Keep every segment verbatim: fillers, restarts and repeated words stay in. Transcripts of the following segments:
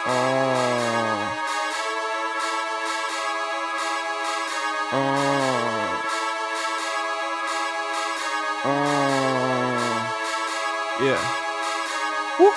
Yeah. Woo.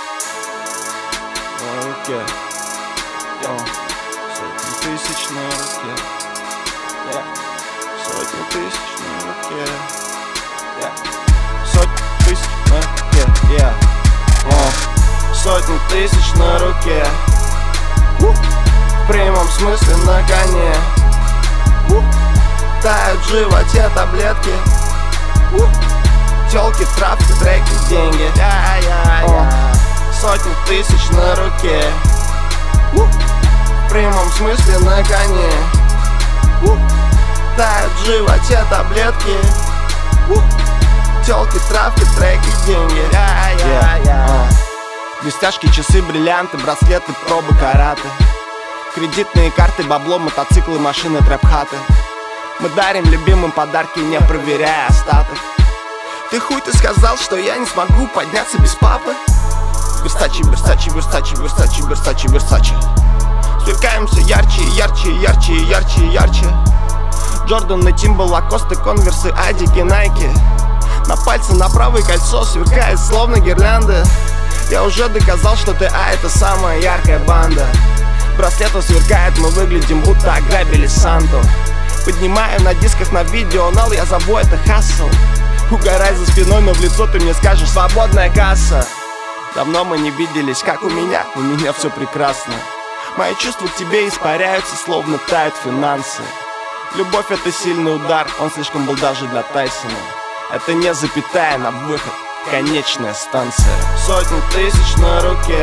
На руке. Yeah. Сотни тысяч на руке. Yeah. Сотни тысяч на руке. Yeah. Сотни тысяч на руке. Yeah. Oh. Сотни тысяч на руке. Woo. В прямом смысле на коне. Woo. Тают в животе таблетки. Woo. Тёлки, травки, треки, деньги. Yeah, yeah, yeah. Сотни тысяч на руке. uh. В прямом смысле на коне. uh. Тают в животе таблетки. uh. Тёлки, травки, треки, деньги. yeah, yeah, yeah. uh. Блестяшки, часы, бриллианты, браслеты, пробы, караты. Кредитные карты, бабло, мотоциклы, машины, трэп-хаты. Мы дарим любимым подарки, не проверяя остаток. Ты хуй, ты сказал, что я не смогу подняться без папы. Версачи, Версачи, Версачи, Версачи, Версачи, Версачи. Сверкаем все ярче, ярче, ярче, ярче, ярче. Джорданы, Тимбо, Лакосты, Конверсы, Адики, Найки. На пальце на правое кольцо сверкает словно гирлянды. Я уже доказал, что ты, а это самая яркая банда. Браслеты сверкает, мы выглядим, будто ограбили Санту. Поднимаю на дисках на видео, нал, я зову это хассл. Угорай за спиной, но в лицо ты мне скажешь: свободная касса. Давно мы не виделись, как у меня, у меня все прекрасно. Мои чувства к тебе испаряются, словно тают финансы. Любовь — это сильный удар, он слишком был даже для Тайсона. Это не запятая на выход, конечная станция. Сотни тысяч на руке.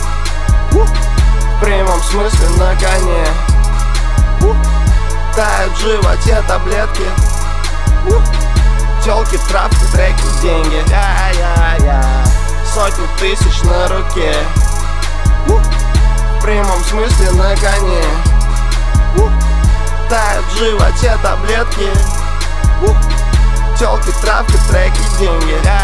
uh. В прямом смысле на коне. uh. Тают в животе таблетки. uh. Тёлки, травки, треки, деньги. yeah, yeah, yeah. Сотни тысяч на руке. uh. В прямом смысле на коне. uh. Тают в животе таблетки. uh. Тёлки, травки, треки, деньги. yeah.